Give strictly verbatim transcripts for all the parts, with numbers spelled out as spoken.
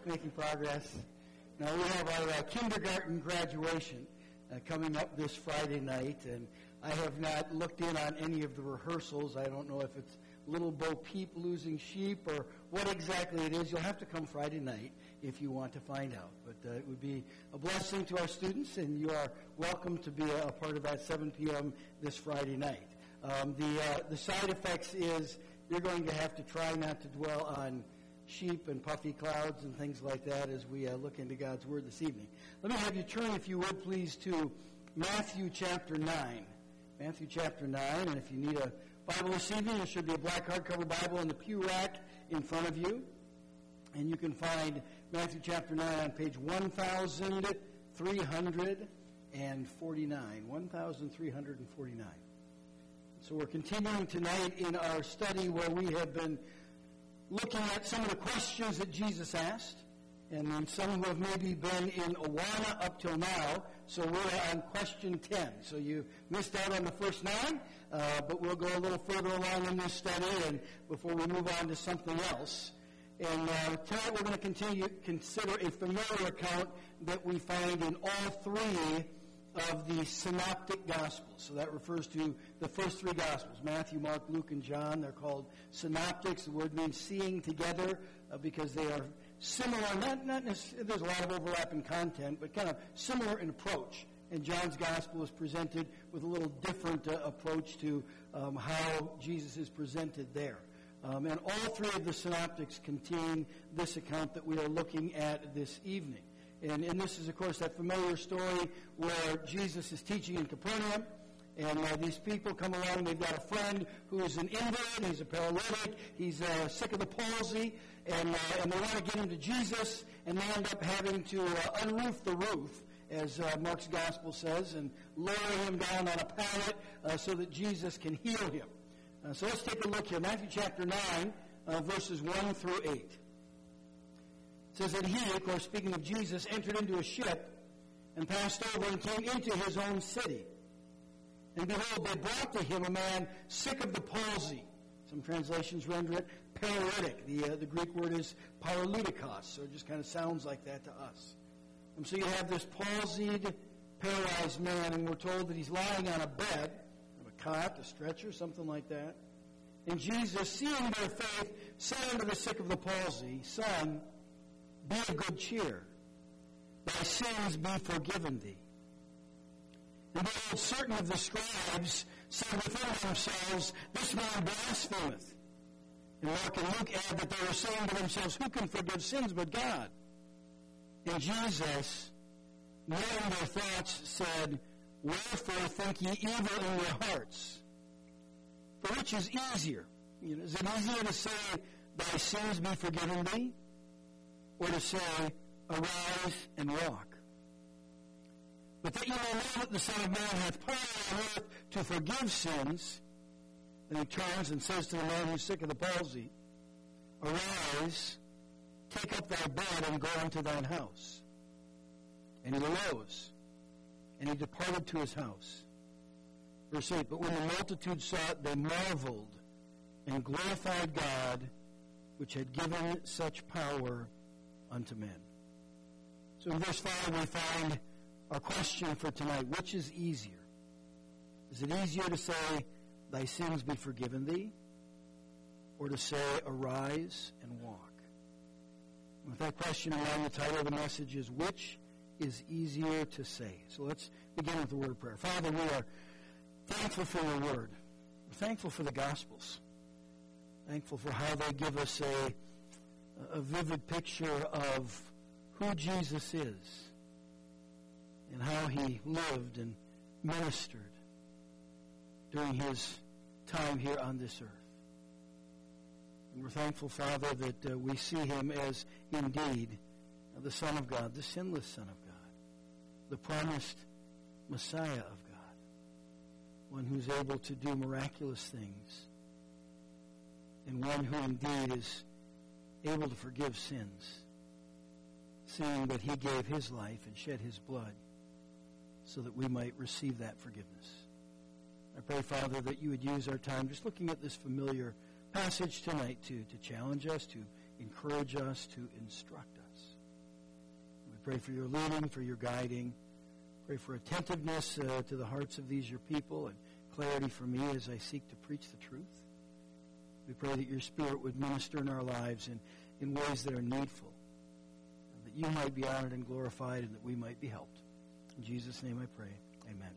Making progress. Now we have our uh, kindergarten graduation uh, coming up this Friday night, and I have not looked in on any of the rehearsals. I don't know if it's Little Bo Peep losing sheep or what exactly it is. You'll have to come Friday night if you want to find out. But uh, it would be a blessing to our students, and you are welcome to be a, a part of that seven p.m. this Friday night. Um, the uh, the side effects is you're going to have to try not to dwell on sheep and puffy clouds and things like that as we uh, look into God's Word this evening. Let me have you turn, if you would, please, to Matthew chapter nine. Matthew chapter nine, and if you need a Bible this evening, there should be a black hardcover Bible in the pew rack in front of you. And you can find Matthew chapter nine on page one thousand three hundred forty-nine. one thousand three hundred forty-nine. So we're continuing tonight in our study where we have been looking at some of the questions that Jesus asked, and then some who have maybe been in Awana up till now. So we're on question ten. So you missed out on the first nine, uh, but we'll go a little further along in this study and before we move on to something else. And uh, tonight we're going to continue consider a familiar account that we find in all three of the synoptic gospels. So that refers to the first three gospels, Matthew, Mark, Luke, and John. They're called synoptics. The word means seeing together uh, because they are similar, not, not necessarily, there's a lot of overlap in content, but kind of similar in approach. And John's gospel is presented with a little different uh, approach to um, how Jesus is presented there. Um, and all three of the synoptics contain this account that we are looking at this evening. And, and this is, of course, that familiar story where Jesus is teaching in Capernaum, and uh, these people come along. They've got a friend who is an invalid. He's a paralytic. He's uh, sick of the palsy, and, uh, and they want to get him to Jesus, and they end up having to uh, unroof the roof, as uh, Mark's gospel says, and lower him down on a pallet uh, so that Jesus can heal him. Uh, so let's take a look here. Matthew chapter nine, uh, verses one through eight. It says that he, of course, speaking of Jesus, entered into a ship and passed over and came into his own city. And behold, they brought to him a man sick of the palsy. Some translations render it paralytic. The, uh, the Greek word is paralytikos, so it just kind of sounds like that to us. And so you have this palsied, paralyzed man, and we're told that he's lying on a bed, a cot, a stretcher, something like that. And Jesus, seeing their faith, said unto the sick of the palsy, Son, be of good cheer. Thy sins be forgiven thee. And behold, certain of the scribes said within themselves, This man blasphemeth. And Mark and Luke add that they were saying to themselves, Who can forgive sins but God? And Jesus, knowing their thoughts, said, Wherefore think ye evil in your hearts? For which is easier? You know, is it easier to say, Thy sins be forgiven thee? Or to say, Arise and walk? But that you may know that the Son of Man hath power on earth to forgive sins. Then he turns and says to the man who's sick of the palsy, Arise, take up thy bed and go into thine house. And he arose, and he departed to his house. Verse eight, But when the multitude saw it, they marveled and glorified God, which had given such power unto men. So in verse five we find our question for tonight. Which is easier? Is it easier to say, Thy sins be forgiven thee? Or to say, Arise and walk? And with that question in mind, the title of the message is, Which is easier to say? So let's begin with the word of prayer. Father, we are thankful for your word. We're thankful for the Gospels. Thankful for how they give us a, a vivid picture of who Jesus is and how he lived and ministered during his time here on this earth. And we're thankful, Father, that uh, we see him as indeed uh, the Son of God, the sinless Son of God, the promised Messiah of God, one who's able to do miraculous things, and one who indeed is able to forgive sins, seeing that he gave his life and shed his blood so that we might receive that forgiveness. I pray, Father, that you would use our time just looking at this familiar passage tonight to, to challenge us, to encourage us, to instruct us. pray for your leading, for your guiding. Pray for attentiveness uh, to the hearts of these your people and clarity for me as I seek to preach the truth. We pray that your Spirit would minister in our lives in, in ways that are needful, and that you might be honored and glorified, and that we might be helped. In Jesus' name I pray. Amen.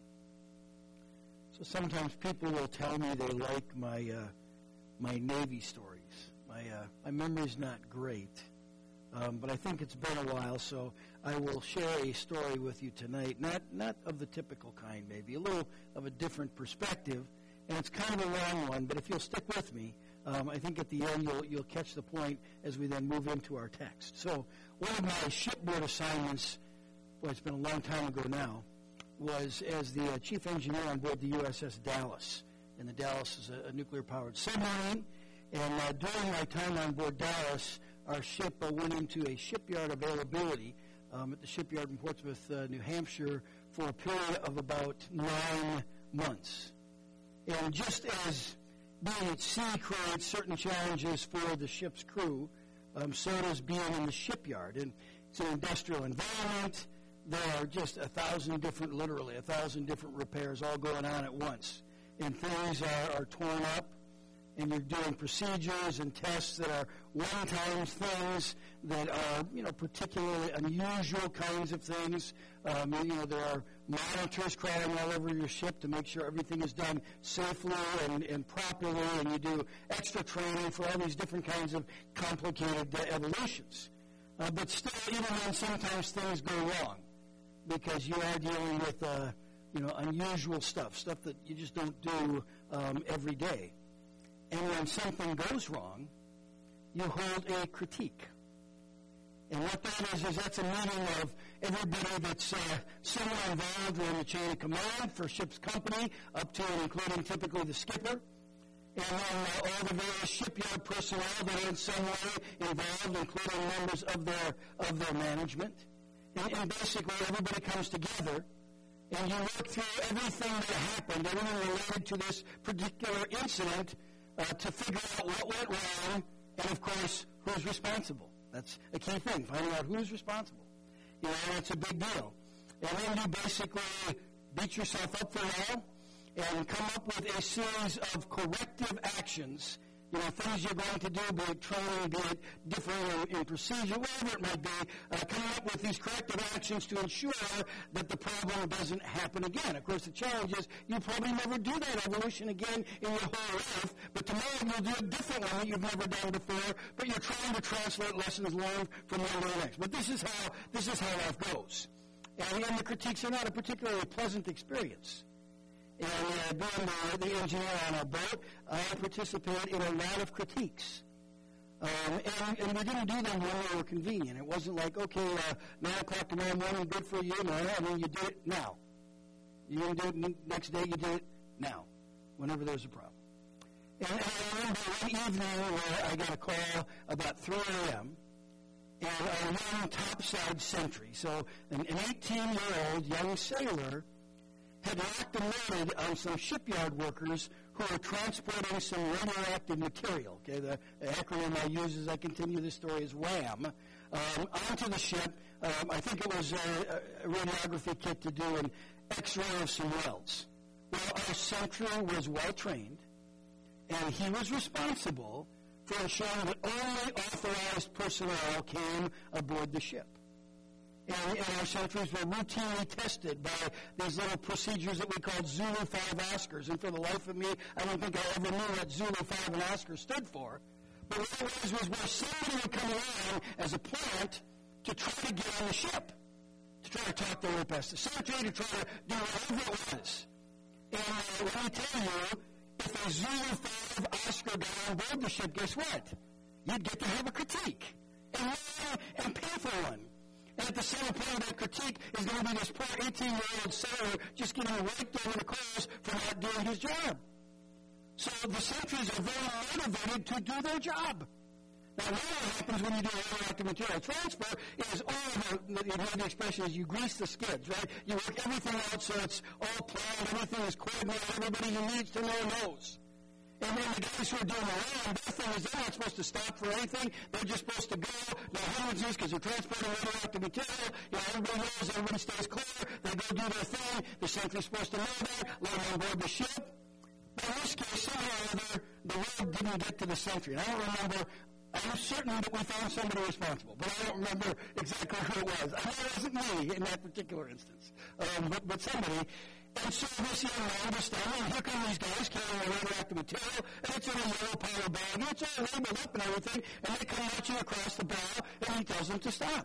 So sometimes people will tell me they like my uh, my Navy stories. My uh, my memory's not great, um, but I think it's been a while, so I will share a story with you tonight. Not not of the typical kind, maybe a little of a different perspective, and it's kind of a long one. But if you'll stick with me, um, I think at the end you'll you'll catch the point as we then move into our text. So one of my shipboard assignments, well, it's been a long time ago now, was as the uh, chief engineer on board the U S S Dallas. And the Dallas is a, a nuclear-powered submarine. And uh, during my time on board Dallas, our ship uh, went into a shipyard availability um, at the shipyard in Portsmouth, uh, New Hampshire, for a period of about nine months. And just as being at sea creates certain challenges for the ship's crew, um, so does being in the shipyard. And it's an industrial environment. There are just a thousand different, literally a thousand different repairs all going on at once. And things are, are torn up, and you're doing procedures and tests that are one-time things that are, you know, particularly unusual kinds of things. Um, you know, there are monitors crawling all over your ship to make sure everything is done safely and, and properly, and you do extra training for all these different kinds of complicated uh, evolutions. Uh, but still, even then, sometimes things go wrong, because you are dealing with, uh, you know, unusual stuff, stuff that you just don't do um, every day. And when something goes wrong, you hold a critique. And what that is, is that's a meeting of everybody that's uh, somewhere involved in the chain of command for a ship's company, up to and including typically the skipper, and then uh, all the various shipyard personnel that are in some way involved, including members of their of their management. And, and basically, everybody comes together, and you work through everything that happened, everything related to this particular incident, uh, to figure out what went wrong, and, of course, who's responsible. That's a key thing, finding out who's responsible. You know, it's a big deal. And then you basically beat yourself up for a while and come up with a series of corrective actions, you know, things you're going to do, be it training, be it different in, in procedure, whatever it might be, uh, coming up with these corrective actions to ensure that the problem doesn't happen again. Of course, the challenge is you'll probably never do that evolution again in your whole life, but tomorrow you'll do a different one that you've never done before, but you're trying to translate lessons learned from one to the next. But this is how, this is how life goes. And, and the critiques are not a particularly pleasant experience. And uh, being uh, the engineer on our boat, I participated in a lot of critiques. Um, and, and we didn't do them when they were convenient. It wasn't like, okay, uh, nine o'clock tomorrow morning, good for you. No, I mean, you did it now. You didn't do it n- next day, you did it now, whenever there's a problem. And, and I remember one evening where I got a call about three a.m., and our young topside sentry, so an, an eighteen-year-old young sailor, had locked and loaded on some shipyard workers who were transporting some radioactive material. Okay, the, the acronym I use as I continue this story is RAM, um, onto the ship. Um, I think it was a, a radiography kit to do an X-ray of some welds. Well, our sentry was well-trained, and he was responsible for ensuring that only authorized personnel came aboard the ship. And, and our sentries were routinely tested by these little procedures that we called Zulu five Oscars. And for the life of me, I don't think I ever knew what Zulu five and Oscar stood for. But what it was was where somebody would come along as a plant to try to get on the ship, to try to talk their way past the sentry, to try to do whatever it was. And uh, let me tell you, if a Zulu five Oscar got on board the ship, guess what? You'd get to have a critique, and long and painful one. And at the center point of that critique is going to be this poor eighteen-year-old sailor just getting raked over the coals for not doing his job. So the sentries are very motivated to do their job. Now, what happens when you do a radioactive material transfer is all of the, you know, the expression is you grease the skids, right? You work everything out so it's all planned, everything is coordinated, everybody who needs to know knows. And then the guys who are doing the land, their thing is they're not supposed to stop for anything. They're just supposed to go. Now, humans use because they're transporting radioactive material. You know, everybody knows, everybody stays clear. They go do their thing. The sentry's supposed to know that, let them on board the ship. But in this case, somehow or other, the word didn't get to the sentry. And I don't remember, I'm certain that we found somebody responsible, but I don't remember exactly who it was. I know it wasn't me in that particular instance, um, but, but somebody. And so this young man was standing, and here come these guys carrying a radioactive material, and it's in a yellow power bag, and it's all labeled up and everything, and they come marching across the bow, and he tells them to stop.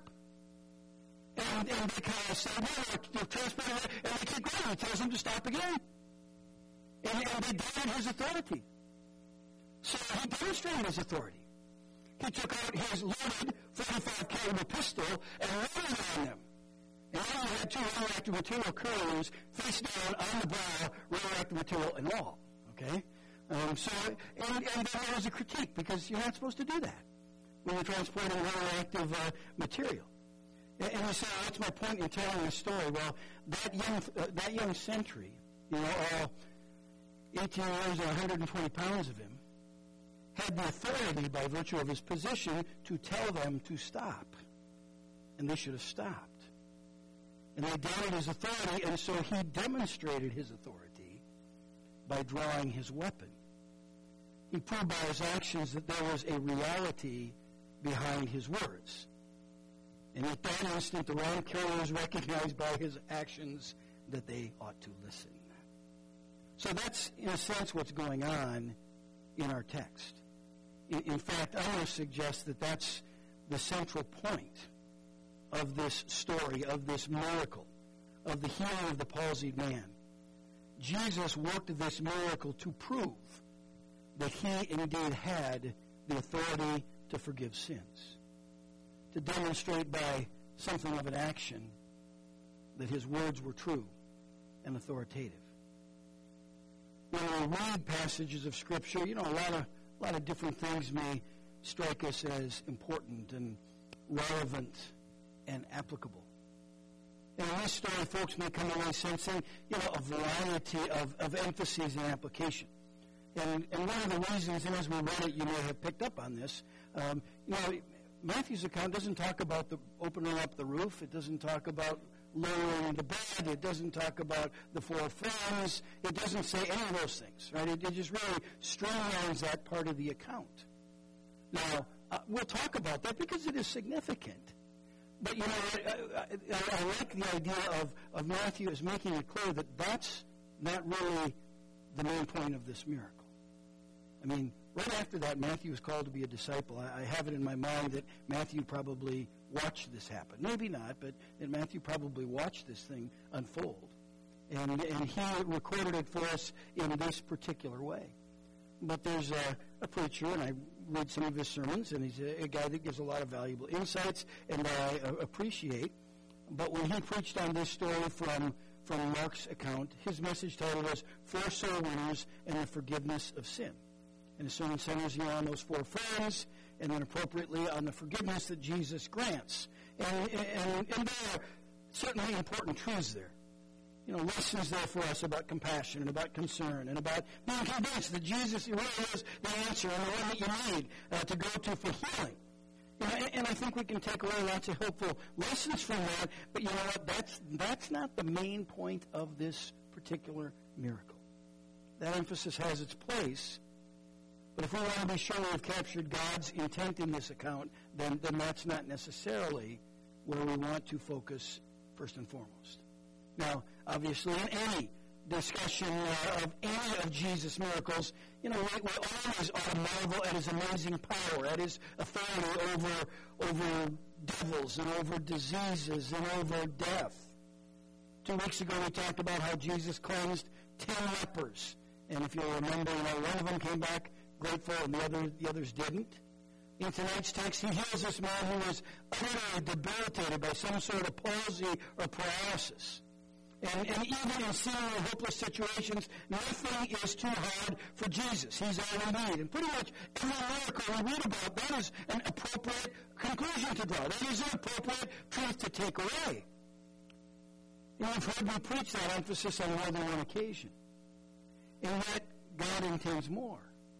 And, and they kind of say, well, they're transporting it, and they keep going. He tells them to stop again. And, and they doubted his authority. So he demonstrated his authority. He took out his loaded forty-five caliber pistol and loaded it on them. And then he had two radioactive material couriers face down on the bow, radioactive material and all. Okay? Um, so, and, and then there was a critique, because you're not supposed to do that when you're transporting radioactive uh, material. And, and you say, oh, what's my point in telling this story? Well, that young, uh, that young sentry, you know, all eighteen years and one hundred twenty pounds of him, had the authority by virtue of his position to tell them to stop. And they should have stopped. And they doubted his authority, and so he demonstrated his authority by drawing his weapon. He proved by his actions that there was a reality behind his words. And at that instant, the land carriers recognized by his actions that they ought to listen. So that's, in a sense, what's going on in our text. In, in fact, I want to suggest that that's the central point of this story, of this miracle, of the healing of the palsied man. Jesus worked this miracle to prove that he indeed had the authority to forgive sins, to demonstrate by something of an action that his words were true and authoritative. When we read passages of Scripture, you know, a lot of a lot of different things may strike us as important and relevant and applicable. And in this story, folks may come away sensing, you know, a variety of, of emphases and application. And, and one of the reasons, and as we read it, you may have picked up on this, um, you know, Matthew's account doesn't talk about the opening up the roof. It doesn't talk about lowering the bed. It doesn't talk about the four friends. It doesn't say any of those things, right? It, it just really streamlines that part of the account. Now, uh, we'll talk about that because it is significant. But, you know, I, I, I like the idea of, of Matthew as making it clear that that's not really the main point of this miracle. I mean, right after that, Matthew was called to be a disciple. I, I have it in my mind that Matthew probably watched this happen. Maybe not, but that Matthew probably watched this thing unfold. And, and he recorded it for us in this particular way. But there's a, a preacher, and I read some of his sermons, and he's a, a guy that gives a lot of valuable insights, and I uh, appreciate. But when he preached on this story from, from Mark's account, his message title was Four Soul Winners and the Forgiveness of Sin. And the sermon centers here on those four friends, and then appropriately on the forgiveness that Jesus grants. And, and, and there are certainly important truths there. You know, lessons there for us about compassion and about concern and about being convinced that Jesus really is the answer and the one that you need uh, to go to for healing. You know, and, and I think we can take away lots of helpful lessons from that, but you know what? That's, that's not the main point of this particular miracle. That emphasis has its place, but if we want to be sure we've captured God's intent in this account, then, then that's not necessarily where we want to focus first and foremost. Now, obviously, in any discussion uh, of any of Jesus' miracles, you know, we, we always ought to marvel at his amazing power, at his authority over, over devils and over diseases and over death. Two weeks ago, we talked about how Jesus cleansed ten lepers. And if you'll remember, you know, one of them came back grateful and the, other, the others didn't. In tonight's text, he heals this man who was utterly debilitated by some sort of palsy or paralysis. And, and even in seemingly hopeless situations, nothing is too hard for Jesus. He's all we need. And pretty much every miracle we read about, that is an appropriate conclusion to draw. That is an appropriate truth to take away. And you've heard me preach that emphasis on more than one occasion. And yet, God intends more.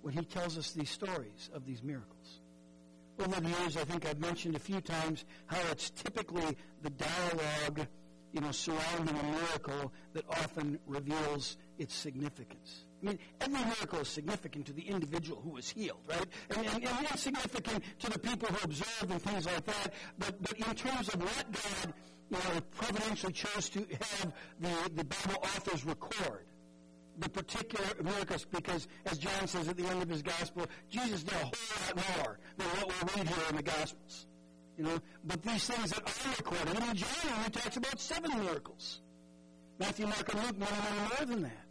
when he tells us these stories of these miracles. Over the years, I think I've mentioned a few times how it's typically the dialogue, you know, surrounding a miracle that often reveals its significance. I mean, every miracle is significant to the individual who was healed, right? And, and, and it's significant to the people who observed and things like that. But, but in terms of what God, you know, providentially chose to have the, the Bible authors record, the particular miracles, because as John says at the end of his gospel, Jesus did a whole lot more than what we read here in the Gospels. You know, but these things that are recorded, I mean, John only talks about seven miracles. Matthew, Mark, and Luke, many, many more than that.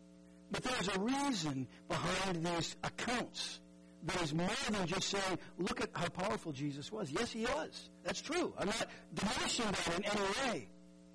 But there's a reason behind these accounts that is more than just saying, look at how powerful Jesus was. Yes, he was. That's true. I'm not diminishing that in any way.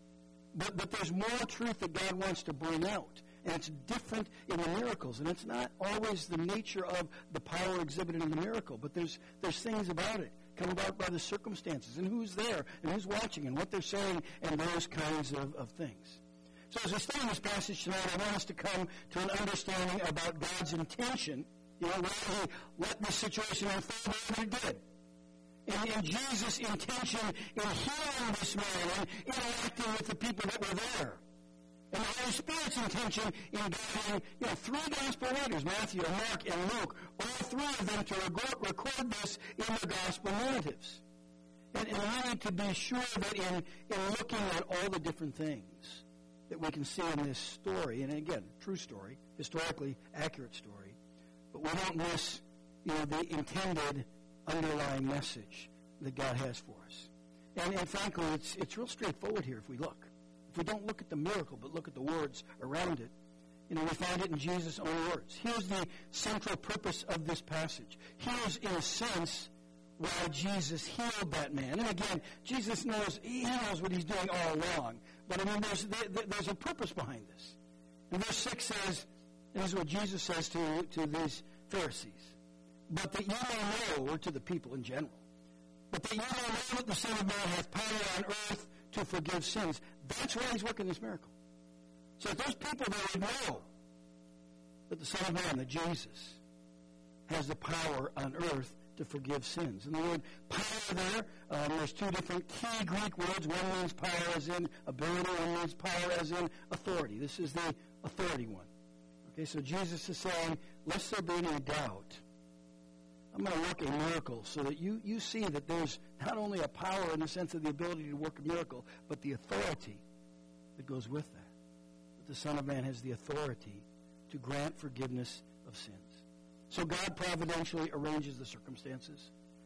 But, but there's more truth that God wants to bring out. And it's different in the miracles. And it's not always the nature of the power exhibited in the miracle. But there's there's things about it come about by the circumstances and who's there and who's watching and what they're saying and those kinds of, of things. So as we study this passage tonight, I want us to come to an understanding about God's intention, you know, why he let this situation unfold the way it did. And, and Jesus' intention in healing this man and interacting with the people that were there. And the Holy Spirit's intention in guiding, you know, three gospel writers, Matthew, Mark, and Luke, all three of them to record, record this in the gospel narratives. And, and we need to be sure that in, in looking at all the different things that we can see in this story, and again, true story, historically accurate story, but we don't miss, you know, the intended underlying message that God has for us. And, and frankly, it's it's real straightforward here if we look. If we don't look at the miracle, but look at the words around it, you know, we find it in Jesus' own words. Here's the central purpose of this passage. Here's, in a sense, why Jesus healed that man. And again, Jesus knows, he knows what he's doing all along. But I mean, there's, there's a purpose behind this. And verse six says, and this is what Jesus says to, to these Pharisees, but that you may know, or to the people in general, but that you may know that the Son of Man hath power on earth to forgive sins. That's why he's working this miracle. So if those people that would know that the Son of Man, that Jesus, has the power on earth to forgive sins. And the word power there, um, there's two different key Greek words. One means power as in ability, one means power as in authority. This is the authority one. Okay, so Jesus is saying, lest there be any doubt, I'm going to work a miracle so that you, you see that there's not only a power in the sense of the ability to work a miracle, but the authority that goes with that. That the Son of Man has the authority to grant forgiveness of sins. So God providentially arranges the circumstances.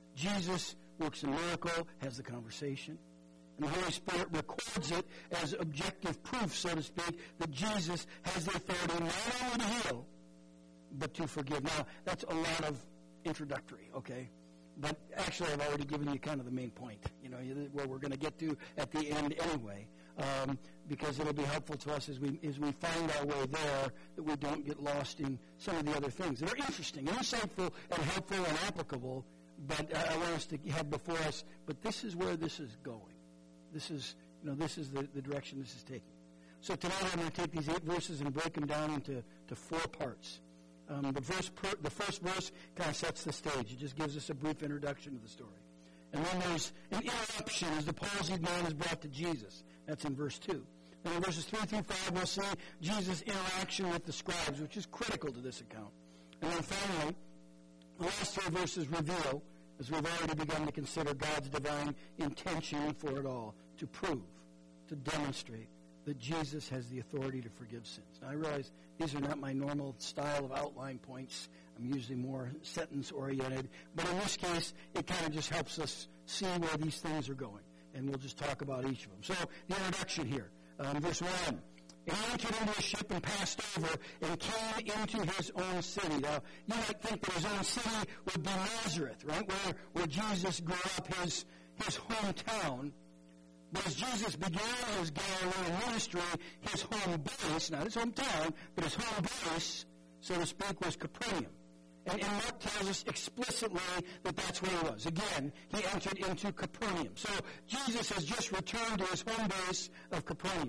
Jesus works a miracle, has the conversation. And the Holy Spirit records it as objective proof, so to speak, that Jesus has the authority not only to heal, but to forgive. Now, that's a lot of introductory, okay? But actually, I've already given you kind of the main point, you know, where we're going to get to at the end anyway, um, because it'll be helpful to us as we as we find our way there, that we don't get lost in some of the other things that are interesting and insightful and helpful and applicable, but uh, I want us to have before us, but this is where this is going. This is, you know, this is the, the direction this is taking. So tonight I'm going to take these eight verses and break them down into to four parts. Um, the, verse per, the first verse kind of sets the stage. It just gives us a brief introduction to the story. And then there's an interruption as the palsied man is brought to Jesus. That's in verse two. And in verses three through five, we'll see Jesus' interaction with the scribes, which is critical to this account. And then finally, the last three verses reveal, as we've already begun to consider, God's divine intention for it all, to prove, to demonstrate that Jesus has the authority to forgive sins. Now, I realize these are not my normal style of outline points. I'm usually more sentence-oriented. But in this case, it kind of just helps us see where these things are going. And we'll just talk about each of them. So, the introduction here. Um, verse one. And he entered into a ship and passed over and came into his own city. Now, you might think that his own city would be Nazareth, right, where, where Jesus grew up, his, his hometown. But as Jesus began his Galilean ministry, his home base, not his hometown, but his home base, so to speak, was Capernaum. And, and Mark tells us explicitly that that's where he was. Again, he entered into Capernaum. So Jesus has just returned to his home base of Capernaum.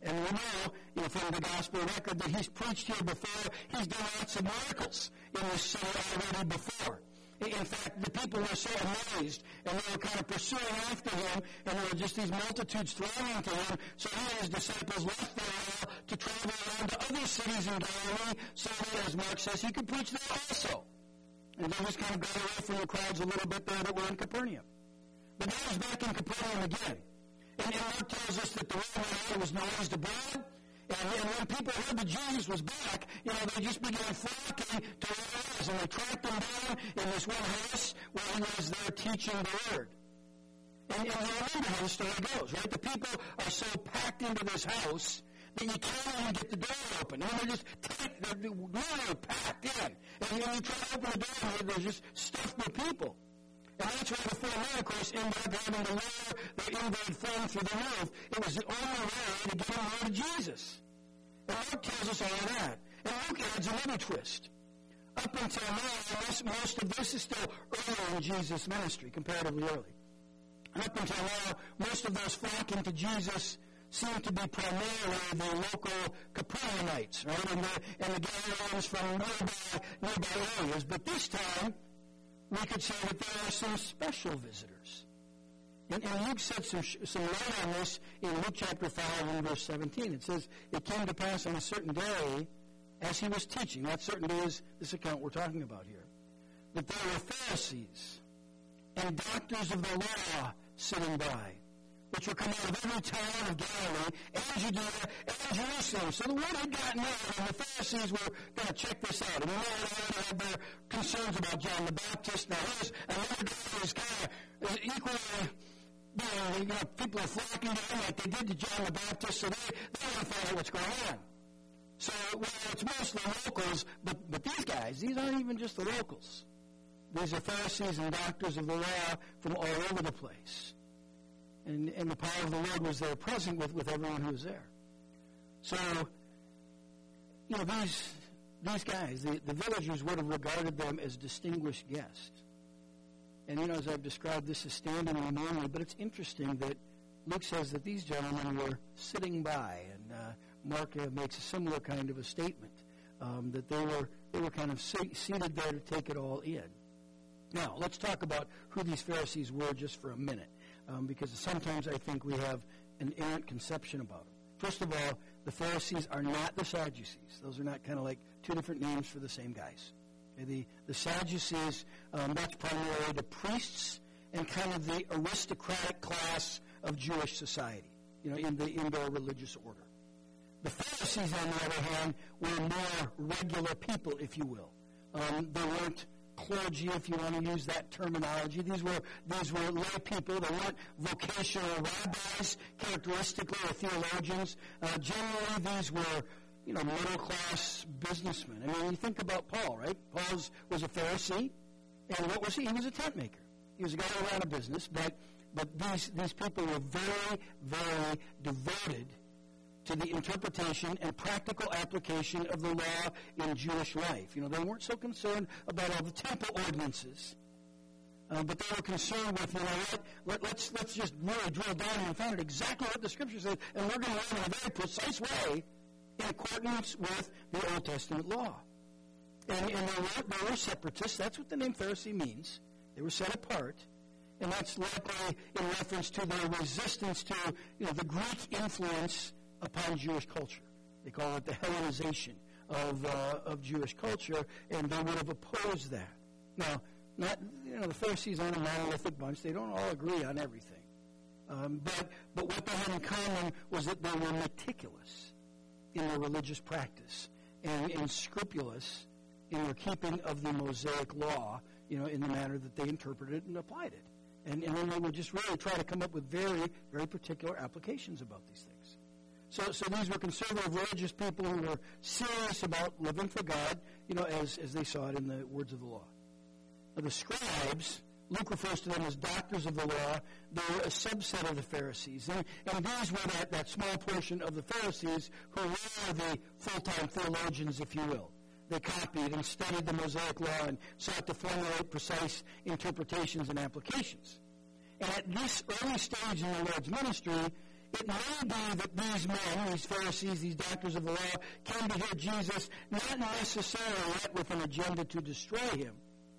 And we know, you know, from the gospel record that he's preached here before. He's done lots of miracles in this city already before. In fact, the people were so amazed, and they were kind of pursuing after him, and there were just these multitudes thronging to him. So he and his disciples left for a while to travel around to other cities in Galilee, so that, as Mark says, he could preach there also. And they just kind of got away from the crowds a little bit there that were in Capernaum. But now he's back in Capernaum again. And, and Mark tells us that the word went out was noised abroad. And, and when people heard that Jesus was back, you know, they just began flocking to where he was. And they tracked him down in this one house where he was there teaching the word. And, and you remember how the story goes, right? The people are so packed into this house that you can't even get the door open. And they're just tight, they're really packed in. And when you try to open the door, they're just stuffed with people. And that's why the four men, of course, ended up having to lower their invalid friend through the roof. It was the only way to get him near to Jesus. And Luke tells us all of that. And Luke adds another twist. Up until now, most, most of this is still early in Jesus' ministry, comparatively early. And up until now, most of those flocking to Jesus seem to be primarily the local Capernaumites, right? And the, and the Galileans from nearby, nearby areas. But this time, we could say that there are some special visitors. And, and Luke said some, some light on this in Luke chapter five and verse seventeen. It says, it came to pass on a certain day, as he was teaching, that certain day is this account we're talking about here, that there were Pharisees and doctors of the law sitting by, which were coming out of every town of Galilee and Judea and Jerusalem. So the word had gotten out, and the Pharisees were going to check this out. And we know they had their concerns about John the Baptist. Now here's another guy who's kind of equally, you know, you know, people are flocking to him like they did to John the Baptist, so they, they want to find out what's going on. So, well, it's mostly locals, but, but these guys, these aren't even just the locals. These are Pharisees and doctors of the law from all over the place. And, and the power of the Lord was there present with, with everyone who was there. So, you know, these these guys, the, the villagers would have regarded them as distinguished guests. And, you know, as I've described, this is standing room only, but it's interesting that Luke says that these gentlemen were sitting by, and uh, Mark uh, makes a similar kind of a statement, um, that they were they were kind of se- seated there to take it all in. Now, let's talk about who these Pharisees were just for a minute, um, because sometimes I think we have an errant conception about them. First of all, the Pharisees are not the Sadducees. Those are not kind of like two different names for the same guys. Okay, the, the Sadducees, um, that's primarily the priests and kind of the aristocratic class of Jewish society, you know, in, the, in their religious order. The Pharisees, on the other hand, were more regular people, if you will. Um, they weren't clergy, if you want to use that terminology. These were these were lay people. They weren't vocational rabbis, characteristically, or theologians. Uh, generally, these were, you know, middle-class businessmen. I mean, you think about Paul, right? Paul was, was a Pharisee, and what was he? He was a tent maker. He was a guy who ran a business, but but these these people were very, very devoted to the interpretation and practical application of the law in Jewish life. You know, they weren't so concerned about all the temple ordinances, uh, but they were concerned with, you know, let, let, let's let's just really drill down and find out exactly what the Scripture says, and we're going to learn in a very precise way in accordance with the Old Testament law. And, and they, were, they were separatists. That's what the name Pharisee means. They were set apart. And that's likely in reference to their resistance to, you know, the Greek influence upon Jewish culture. They call it the Hellenization of uh, of Jewish culture, and they would have opposed that. Now, not you know, the Pharisees aren't a monolithic bunch. They don't all agree on everything. Um, but but what they had in common was that they were meticulous in their religious practice and, and scrupulous in their keeping of the Mosaic law, you know, in the manner that they interpreted it and applied it. And, and then they would just really try to come up with very, very particular applications about these things. So, so these were conservative religious people who were serious about living for God, you know, as, as they saw it in the words of the law. Now, the scribes, Luke refers to them as doctors of the law. They were a subset of the Pharisees. And, and these were that, that small portion of the Pharisees who were the full-time theologians, if you will. They copied and studied the Mosaic law and sought to formulate precise interpretations and applications. And at this early stage in the Lord's ministry, it may be that these men, these Pharisees, these doctors of the law, came to hear Jesus not necessarily yet with an agenda to destroy him,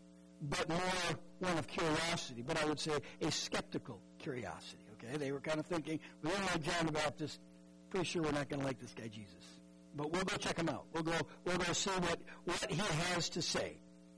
but more one of curiosity, but I would say a skeptical curiosity, okay? They were kind of thinking, we don't like John the Baptist, pretty sure we're not going to like this guy Jesus. But we'll go check him out. We'll go we'll go see what, what he has to say.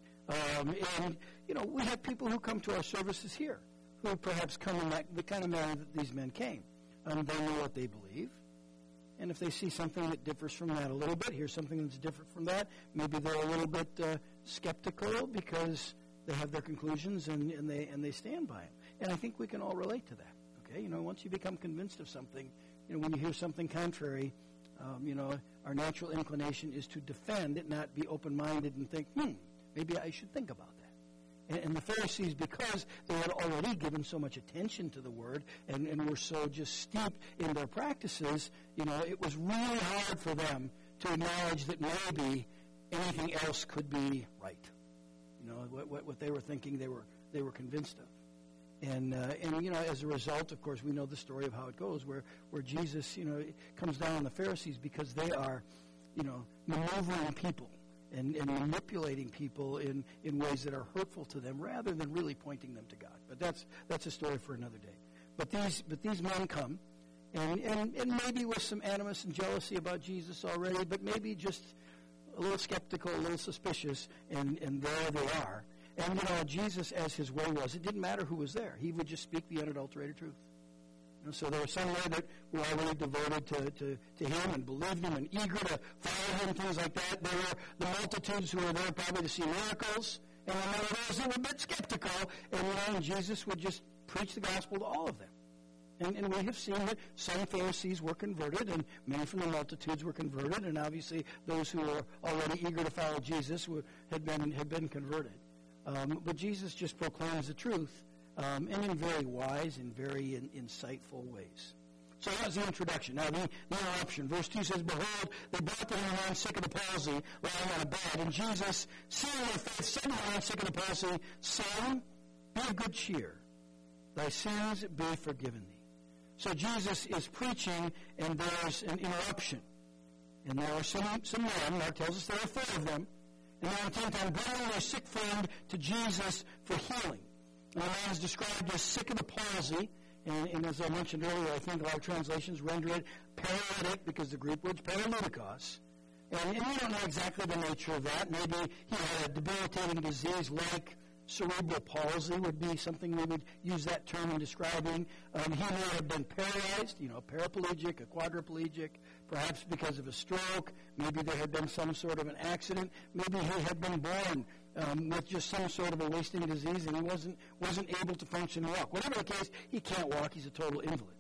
Um, and, you know, we have people who come to our services here who perhaps come in that, the kind of manner that these men came. Um, they know what they believe. And if they see something that differs from that a little bit, here's something that's different from that, maybe they're a little bit uh, skeptical because they have their conclusions and, and they and they stand by them. And I think we can all relate to that. Okay, you know, once you become convinced of something, you know, when you hear something contrary, um, you know, our natural inclination is to defend it, not be open-minded and think, hmm, maybe I should think about that. And, and the Pharisees, because they had already given so much attention to the Word and, and were so just steeped in their practices, you know, it was really hard for them to acknowledge that maybe anything else could be right. You know, what, what, what they were thinking, they were they were convinced of. And, uh, and you know, as a result, of course, we know the story of how it goes, where, where Jesus, you know, comes down on the Pharisees because they are, you know, maneuvering people and, and manipulating people in, in ways that are hurtful to them rather than really pointing them to God. But that's that's a story for another day. But these but these men come, and, and, and maybe with some animus and jealousy about Jesus already, but maybe just a little skeptical, a little suspicious, and, and there they are. And, you know, Jesus, as his way was, it didn't matter who was there. He would just speak the unadulterated truth. You know, so there were some there that were already devoted to, to, to him and believed him and eager to follow him, things like that. There were the multitudes who were there probably to see miracles. And then there were those that were a bit skeptical. And, you know, and Jesus would just preach the gospel to all of them. And, and we have seen that some Pharisees were converted, and many from the multitudes were converted, and obviously those who were already eager to follow Jesus were, had been had been converted. Um, but Jesus just proclaims the truth, um, and in very wise and very in, insightful ways. So that was the introduction. Now, the, the interruption. Verse two says, Behold, they brought to him a man sick of the palsy, lying on a bed. And Jesus, seeing their faith, said to the man sick of the palsy, Son, be of good cheer. Thy sins be forgiven thee. So Jesus is preaching, and there's an interruption. And there are some, some men, Mark tells us there are four of them, and they're intent on bringing their sick friend to Jesus for healing. And the man is described as sick of the palsy, and, and as I mentioned earlier, I think a lot of translations render it paralytic, because the Greek word's paralytikos. And, and we don't know exactly the nature of that. Maybe he had a debilitating disease like cerebral palsy would be something we would use that term in describing. Um, he may have been paralyzed, you know, paraplegic, a quadriplegic, perhaps because of a stroke. Maybe there had been some sort of an accident. Maybe he had been born um, with just some sort of a wasting disease and he wasn't wasn't able to function and walk. Whatever the case, he can't walk. He's a total invalid.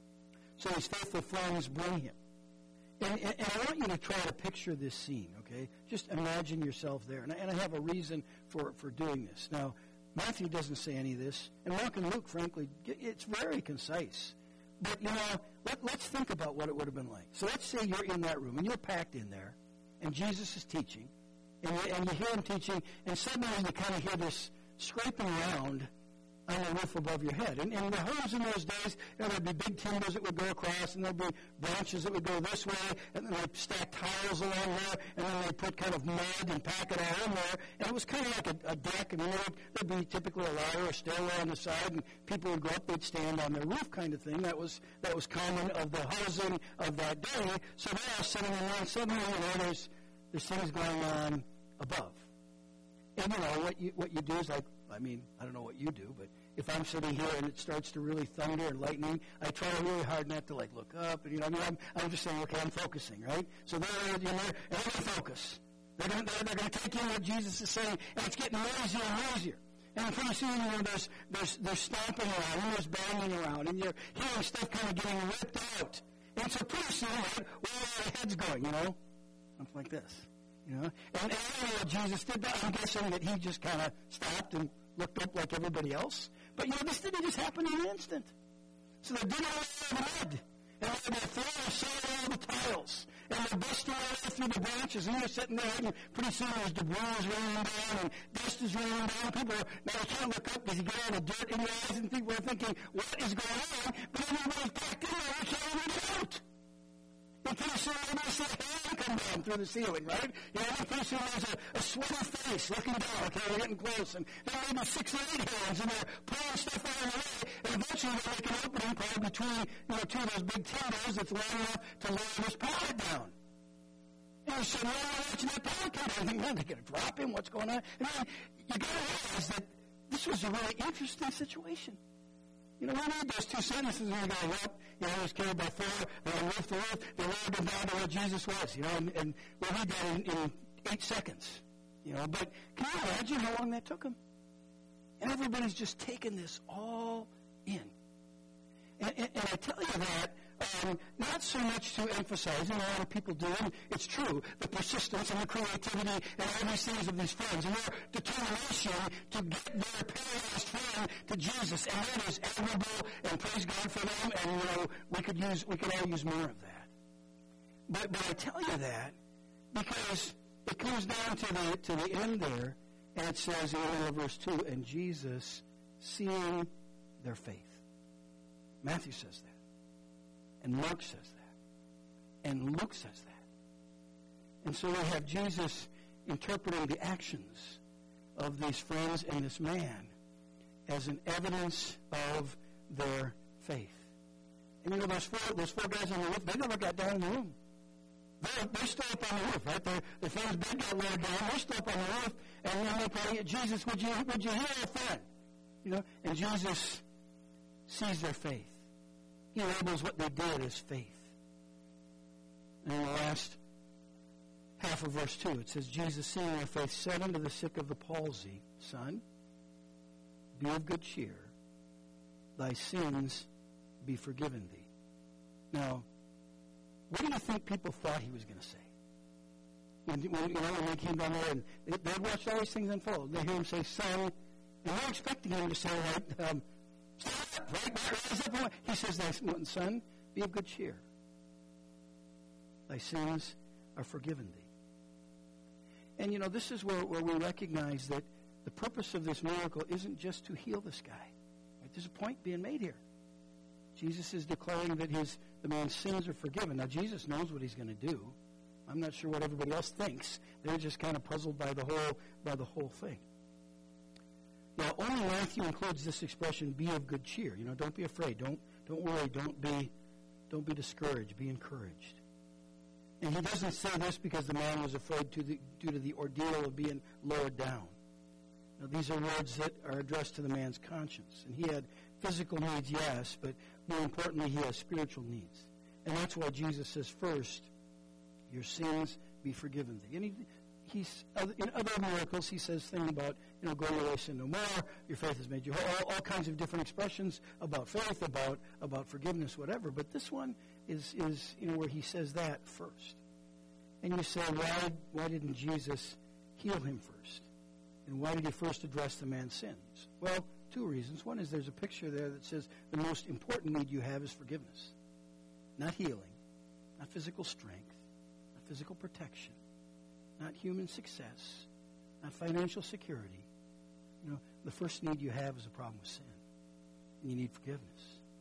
So his faithful friends bring him. And, and, and I want you to try to picture this scene, okay? Just imagine yourself there. And I, and I have a reason for, for doing this. Now, Matthew doesn't say any of this. And Mark and Luke, frankly, it's very concise. But, you know, let, let's think about what it would have been like. So let's say you're in that room, and you're packed in there, and Jesus is teaching, and you, and you hear him teaching, and suddenly you kind of hear this scraping around on the roof above your head. And, and the homes in those days, you know, there'd be big timbers that would go across, and there'd be branches that would go this way, and then they'd stack tiles along there, and then they'd put kind of mud and pack it all in there. And it was kind of like a, a deck, and you know, there'd be typically a ladder or stairway on the side, and people would go up, they'd stand on their roof kind of thing. That was that was common of the housing of that day. So they're all sitting around, suddenly, you know, there's, there's things going on above. And, you know, what you, what you do is like, I mean, I don't know what you do, but if I'm sitting here and it starts to really thunder and lightning, I try really hard not to, like, look up. And, you know, I mean, I'm, I'm just saying, okay, I'm focusing, right? So they're, you know, and they're going to focus. They're going they're, they're to take in what Jesus is saying, and it's getting noisier and noisier. And pretty soon, you know, there's, there's, there's stomping around, and there's banging around, and you're hearing stuff kind of getting ripped out. And so pretty soon, right, where are the heads going, you know? Something like this, you know? And, and I don't know what Jesus did, but I'm guessing that he just kind of stopped and looked up like everybody else. But, you know, this didn't just happen in an instant. So they're digging all over the mud. And they're throwing aside all the tiles. And they're busting all the way through the branches. And you're sitting there, and pretty soon there's debris raining down, and dust is raining down. People are, now they can't look up because you get all the dirt in your eyes, and people are thinking, what is going on? But everybody's packed in there. We can't then pretty soon maybe you see a hand come down through the ceiling, right? You know, then pretty soon there's a, a sweaty face looking down. Okay, we're getting close. And then maybe six or eight hands, and they're pulling stuff out of the way. And eventually they make an opening probably between, you know, two of those big timbers that's long enough to lower this pallet down. And you say, well, I'm watching that pallet come down. I think, man, they're going to drop him. What's going on? And then you got to realize that this was a really interesting situation. You know, we read those two sentences and we go, well, you know, he was carried by four, they were roof to roof, they lowered him down to where Jesus was, you know, and, and we'll read that in, in eight seconds, you know. But can you imagine how long that took him? And everybody's just taking this all in. And, and, and I tell you that, um, not so much to emphasize, and a lot of people do, and it's true, the persistence and the creativity and all these things of these friends, and their determination to get their paralyzed friend to Jesus, and that is admirable, and praise God for them, and, you know, we could use, we could all use more of that. But, but I tell you that because it comes down to the, to the end there, and it says in the middle of verse two, and Jesus, seeing their faith. Matthew says that. And Mark says that. And Luke says that. And so we have Jesus interpreting the actions of these friends and this man as an evidence of their faith. And you know, those four, those four guys on the roof, they never got down in the room. They're, they're still up on the roof, right? Their, their friend's bed got lowered down. They're still up on the roof. And then they probably, Jesus, would you, would you heal our friend? You know, and Jesus sees their faith. He labels what they did as faith. And in the last half of verse two, it says, Jesus, seeing their faith, said unto the sick of the palsy, Son, be of good cheer. Thy sins be forgiven thee. Now, what do you think people thought he was going to say? When, when, you know, when they came down there and they, they'd watched all these things unfold. They hear him say, Son, and they're expecting him to say, like, um, Stop, right? Right? He says, thy son, be of good cheer. Thy sins are forgiven thee. And, you know, this is where, where we recognize that the purpose of this miracle isn't just to heal this guy. Right? There's a point being made here. Jesus is declaring that his the man's sins are forgiven. Now, Jesus knows what he's going to do. I'm not sure what everybody else thinks. They're just kind of puzzled by the whole by the whole thing. Now, only Matthew includes this expression, be of good cheer. You know, don't be afraid. Don't don't worry. Don't be don't be discouraged. Be encouraged. And he doesn't say this because the man was afraid to the, due to the ordeal of being lowered down. Now, these are words that are addressed to the man's conscience. And he had physical needs, yes, but more importantly, he has spiritual needs. And that's why Jesus says, first, your sins be forgiven thee. And he, He's, in other miracles, he says things about, you know, go your way, sin no more, your faith has made you whole, all, all kinds of different expressions about faith, about about forgiveness, whatever. But this one is, is you know, where he says that first. And you say, why, why didn't Jesus heal him first? And why did he first address the man's sins? Well, two reasons. One is there's a picture there that says the most important need you have is forgiveness. Not healing, not physical strength, not physical protection. Not human success, not financial security. You know, the first need you have is a problem with sin. And you need forgiveness.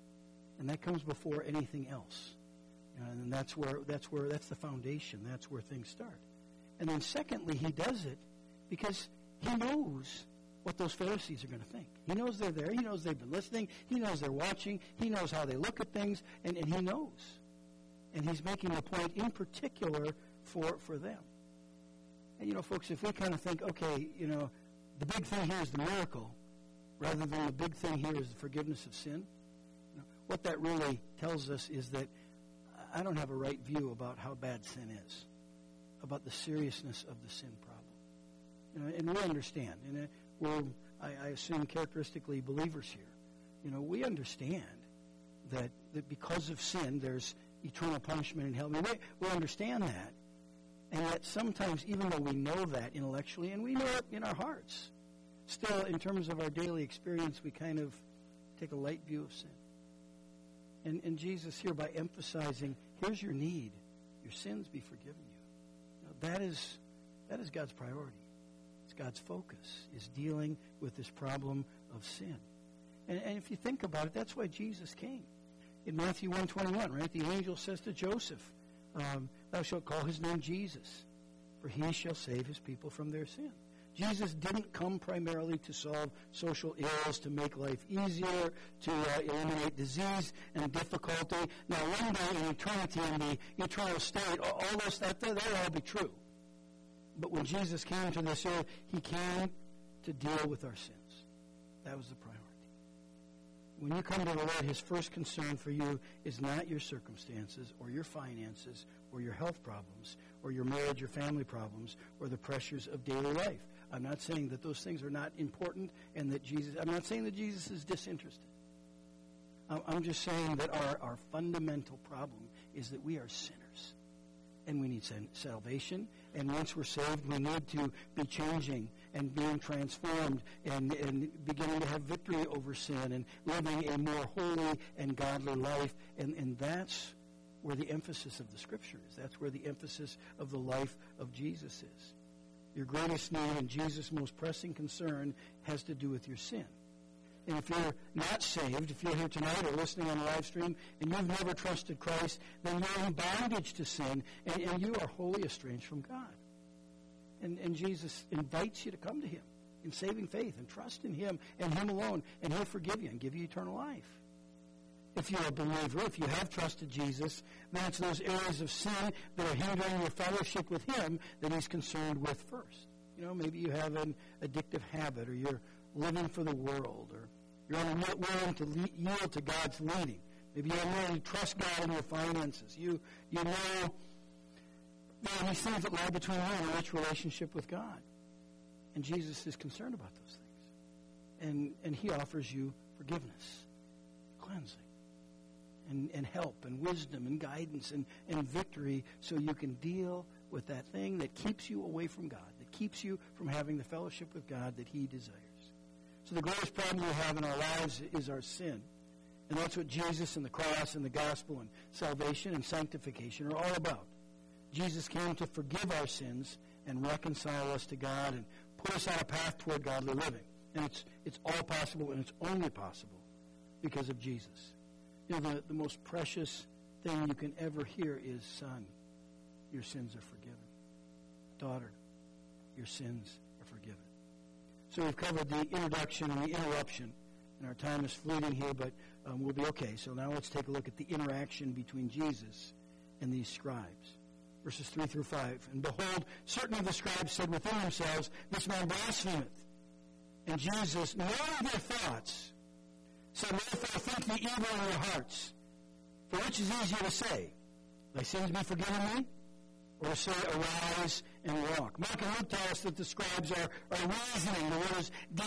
And that comes before anything else. You know, and that's where that's where that's the foundation. That's where things start. And then secondly, he does it because he knows what those Pharisees are going to think. He knows they're there. He knows they've been listening. He knows they're watching. He knows how they look at things, and, and he knows. And he's making a point in particular for, for them. And, you know, folks, if we kind of think, okay, you know, the big thing here is the miracle, rather than the big thing here is the forgiveness of sin, you know, what that really tells us is that I don't have a right view about how bad sin is, about the seriousness of the sin problem. You know, and we understand, and we're, I, I assume, characteristically believers here. You know, we understand that, that because of sin, there's eternal punishment in hell. I mean, we, we understand that. And yet sometimes, even though we know that intellectually, and we know it in our hearts, still, in terms of our daily experience, we kind of take a light view of sin. And, and Jesus here, by emphasizing, here's your need, your sins be forgiven you. Now, that is that is God's priority. It's God's focus, is dealing with this problem of sin. And, and if you think about it, that's why Jesus came. In Matthew one twenty-one, right, the angel says to Joseph, um, thou shalt call his name Jesus, for he shall save his people from their sin. Jesus didn't come primarily to solve social ills, to make life easier, to uh, eliminate disease and difficulty. Now, one day in eternity, in the eternal state, all, all those, that, that'll all be true. But when Jesus came to this earth, he came to deal with our sins. That was the priority. When you come to the Lord, his first concern for you is not your circumstances or your finances or your health problems or your marriage or family problems or the pressures of daily life. I'm not saying that those things are not important and that Jesus, I'm not saying that Jesus is disinterested. I'm just saying that our, our fundamental problem is that we are sinners and we need salvation. And once we're saved, we need to be changing and being transformed and, and beginning to have victory over sin and living a more holy and godly life. And, and that's where the emphasis of the Scripture is. That's where the emphasis of the life of Jesus is. Your greatest need and Jesus' most pressing concern has to do with your sin. And if you're not saved, if you're here tonight or listening on the live stream and you've never trusted Christ, then you're in bondage to sin and, and you are wholly estranged from God. And, and Jesus invites you to come to him in saving faith and trust in him and him alone, and he'll forgive you and give you eternal life. If you're a believer, if you have trusted Jesus, then it's those areas of sin that are hindering your fellowship with him that he's concerned with first. You know, maybe you have an addictive habit, or you're living for the world, or you're unwilling to le- yield to God's leading. Maybe you're unwilling to trust God in your finances. You, you know there are these things that lie between you and a rich relationship with God. And Jesus is concerned about those things. And, and he offers you forgiveness, cleansing, and, and help, and wisdom, and guidance, and, and victory so you can deal with that thing that keeps you away from God, that keeps you from having the fellowship with God that he desires. So the greatest problem we have in our lives is our sin. And that's what Jesus and the cross and the gospel and salvation and sanctification are all about. Jesus came to forgive our sins and reconcile us to God and put us on a path toward godly living. And it's it's all possible, and it's only possible because of Jesus. You know, the, the most precious thing you can ever hear is, son, your sins are forgiven. Daughter, your sins are forgiven. So we've covered the introduction and the interruption, and our time is fleeting here, but um, we'll be okay. So now let's take a look at the interaction between Jesus and these scribes. Verses three through five. And behold, certain of the scribes said within themselves, this man blasphemeth. And Jesus, knowing their thoughts, said, wherefore think ye evil in your hearts? For which is easier to say, thy sins be forgiven thee? Or to say, arise and walk? Mark and Luke tell us that the scribes are, are reasoning. The word is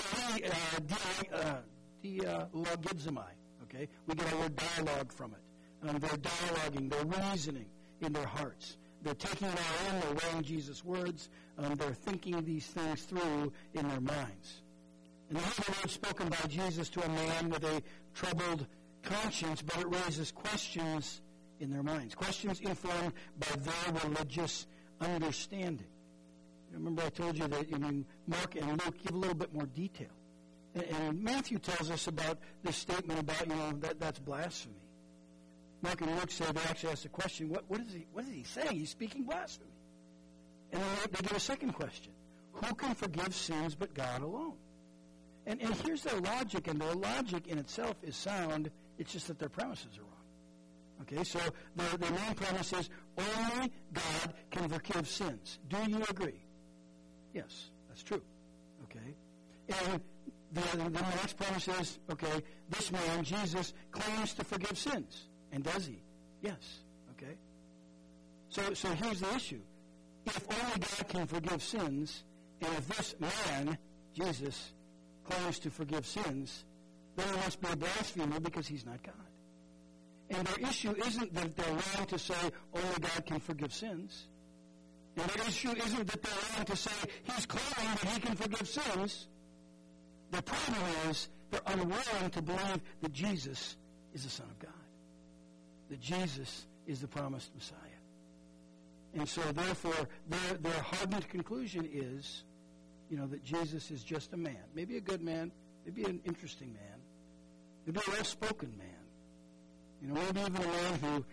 dialogizomai. Okay? We get our word dialogue from it. Um, they're dialoguing, they're reasoning in their hearts. They're taking it all in, they're weighing Jesus' words, um, they're thinking these things through in their minds. And these are the words spoken by Jesus to a man with a troubled conscience, but it raises questions in their minds. Questions informed by their religious understanding. Remember I told you that, I mean, Mark and Luke give a little bit more detail. And, and Matthew tells us about this statement about, you know, that that's blasphemy. Mark and Luke say, they actually ask the question, what, what, is he, what is he saying? He's speaking blasphemy. And then they give a second question. Who can forgive sins but God alone? And, and here's their logic, and their logic in itself is sound. It's just that their premises are wrong. Okay, so their, their main premise is only God can forgive sins. Do you agree? Yes, that's true. Okay? And the, the next premise is, okay, this man, Jesus, claims to forgive sins. And does he? Yes. Okay? So so here's the issue. If only God can forgive sins, and if this man, Jesus, claims to forgive sins, then he must be a blasphemer because he's not God. And their issue isn't that they're wrong to say only God can forgive sins. And their issue isn't that they're wrong to say he's claiming that he can forgive sins. The problem is they're unwilling to believe that Jesus is the Son of God. That Jesus is the promised Messiah. And so, therefore, their, their hardened conclusion is, you know, that Jesus is just a man. Maybe a good man, maybe an interesting man, maybe a well-spoken man. You know, maybe even a man who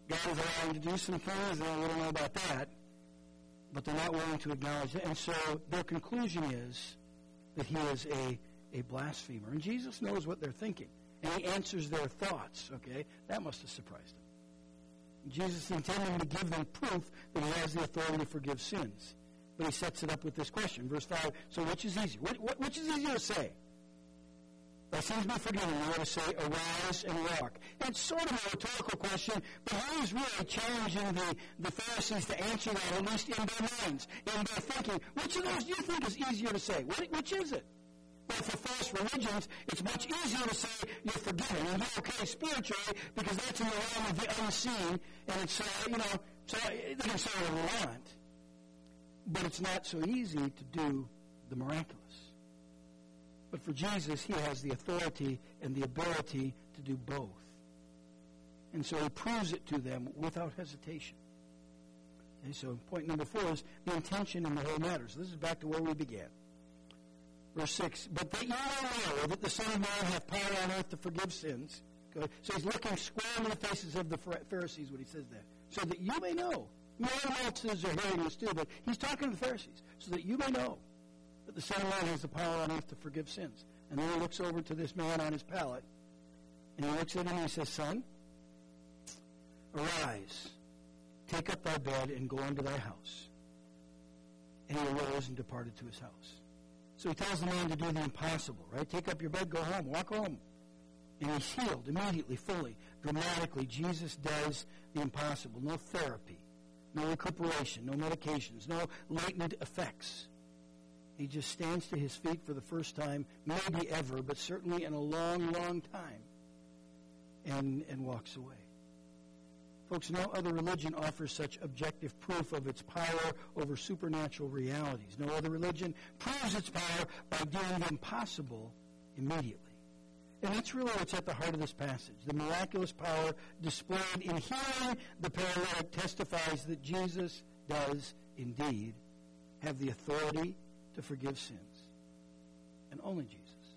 God is allowing to do some things, and we don't know about that, but they're not willing to acknowledge it. And so their conclusion is that he is a, a blasphemer. And Jesus knows what they're thinking, and he answers their thoughts, okay? That must have surprised them. Jesus intended to give them proof that he has the authority to forgive sins. But he sets it up with this question. Verse five, so which is easier? Which, which is easier to say? Thy sins be forgiven, you ought to say, arise and walk. And it's sort of a rhetorical question, but he was really challenging the, the Pharisees to answer that, at least in their minds, in their thinking. Which of those do you think is easier to say? What, which is it? Well, for false religions, it's much easier to say you're forgiven and you're okay spiritually because that's in the realm of the unseen, and it's, uh, you know, so they can say what they want. But it's not so easy to do the miraculous. But for Jesus, he has the authority and the ability to do both. And so he proves it to them without hesitation. Okay, so point number four is the intention in the whole matter. So this is back to where we began. Verse six, but that you may know that the Son of Man hath power on earth to forgive sins. Good. So he's looking square in the faces of the Pharisees when he says that. So that you may know. Many multitudes are hearing this too, but he's talking to the Pharisees. So that you may know that the Son of Man has the power on earth to forgive sins. And then he looks over to this man on his pallet, and he looks at him and he says, Son, arise, take up thy bed, and go unto thy house. And he arose and departed to his house. So he tells the man to do the impossible, right? Take up your bed, go home, walk home. And he's healed immediately, fully, dramatically. Jesus does the impossible. No therapy, no recuperation, no medications, no latent effects. He just stands to his feet for the first time, maybe ever, but certainly in a long, long time, and, and walks away. Folks, no other religion offers such objective proof of its power over supernatural realities. No other religion proves its power by doing the impossible immediately. And that's really what's at the heart of this passage. The miraculous power displayed in healing the paralytic testifies that Jesus does indeed have the authority to forgive sins. And only Jesus.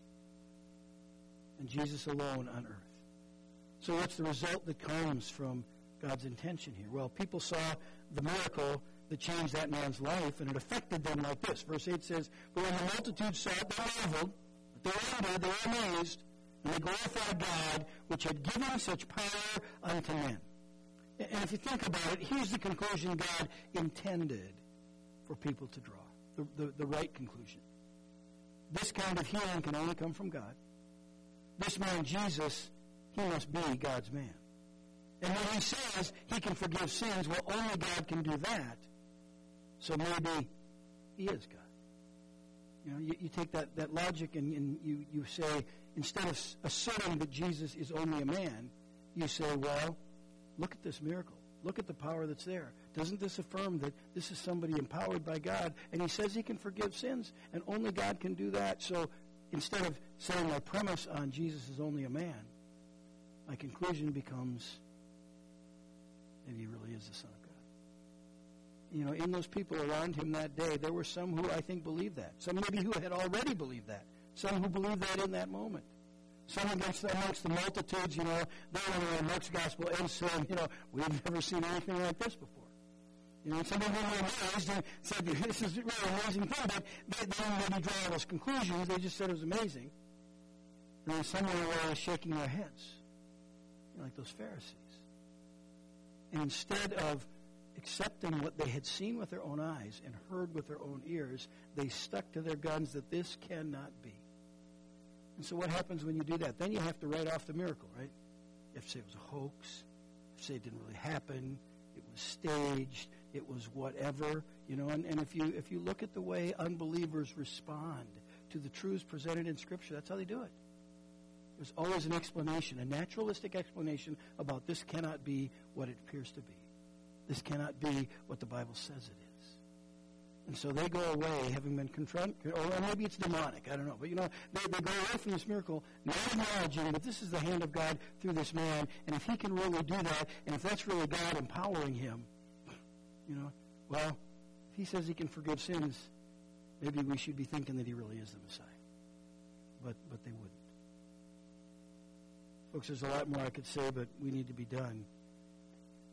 And Jesus alone on earth. So what's the result that comes from God's intention here? Well, people saw the miracle that changed that man's life, and it affected them like this. Verse eight says, but when the multitude saw it, they marveled, but they were wondered, they were amazed, and they glorified God, which had given such power unto men. And if you think about it, here's the conclusion God intended for people to draw. The, the, the right conclusion. This kind of healing can only come from God. This man, Jesus, he must be God's man. And when he says he can forgive sins, well, only God can do that. So maybe he is God. You know, you, you take that, that logic and, and you, you say, instead of asserting that Jesus is only a man, you say, well, look at this miracle. Look at the power that's there. Doesn't this affirm that this is somebody empowered by God? And he says he can forgive sins, and only God can do that. So instead of saying my premise on Jesus is only a man, my conclusion becomes maybe he really is the Son of God. You know, in those people around him that day, there were some who I think believed that. Some maybe who had already believed that. Some who believed that in that moment. Some against amongst the multitudes, you know, they were in Mark's gospel and saying, you know, we've never seen anything like this before. You know, and some of them were amazed and said, this is a really amazing thing, but they, they didn't really draw those conclusions. They just said it was amazing. And then some were shaking their heads, you know, like those Pharisees. And instead of accepting what they had seen with their own eyes and heard with their own ears, they stuck to their guns that this cannot be. And so what happens when you do that? Then you have to write off the miracle, right? You have to say it was a hoax. You have to say it didn't really happen. It was staged. It was whatever. You know, and, and if you if you look at the way unbelievers respond to the truths presented in Scripture, that's how they do it. There's always an explanation, a naturalistic explanation about this cannot be what it appears to be. This cannot be what the Bible says it is. And so they go away having been confronted, or maybe it's demonic, I don't know. But, you know, they, they go away from this miracle not acknowledging that this is the hand of God through this man, and if he can really do that, and if that's really God empowering him, you know, well, if he says he can forgive sins, maybe we should be thinking that he really is the Messiah. But, but they wouldn't. Folks, there's a lot more I could say, but we need to be done.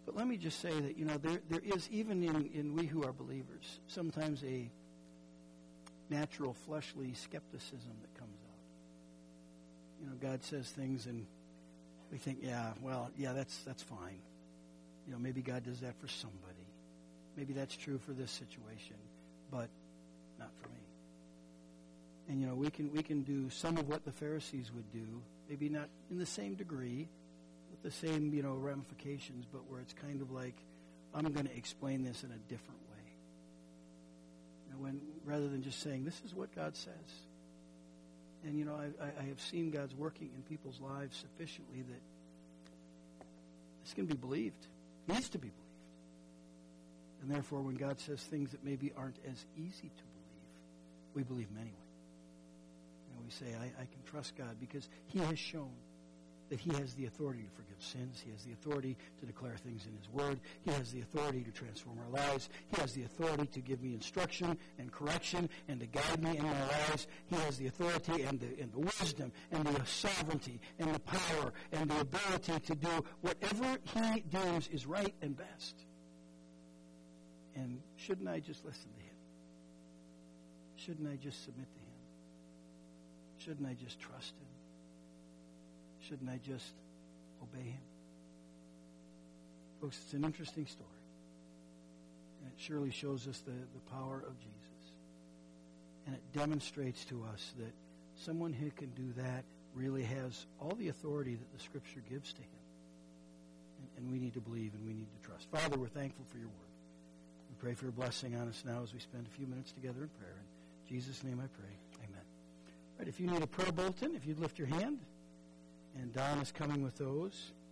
But let me just say that, you know, there there is, even in, in we who are believers, sometimes a natural fleshly skepticism that comes out. You know, God says things and we think, yeah, well, yeah, that's that's fine. You know, maybe God does that for somebody. Maybe that's true for this situation, but not for me. And, you know, we can we can do some of what the Pharisees would do, maybe not in the same degree, with the same, you know, ramifications, but where it's kind of like, I'm going to explain this in a different way. You know, when, rather than just saying, this is what God says. And, you know, I, I have seen God's working in people's lives sufficiently that this can be believed. It needs to be believed. And therefore, when God says things that maybe aren't as easy to believe, we believe them anyway. And we say, I, I can trust God because He has shown that He has the authority to forgive sins. He has the authority to declare things in His Word. He has the authority to transform our lives. He has the authority to give me instruction and correction and to guide me in my lives. He has the authority and the, and the wisdom and the sovereignty and the power and the ability to do whatever He deems is right and best. And shouldn't I just listen to Him? Shouldn't I just submit to Him? Shouldn't I just trust Him? Shouldn't I just obey Him? Folks, it's an interesting story. And it surely shows us the, the power of Jesus. And it demonstrates to us that someone who can do that really has all the authority that the Scripture gives to him. And, and we need to believe and we need to trust. Father, we're thankful for your word. We pray for your blessing on us now as we spend a few minutes together in prayer. In Jesus' name I pray. Amen. All right, if you need a prayer bulletin, if you'd lift your hand. And Don is coming with those.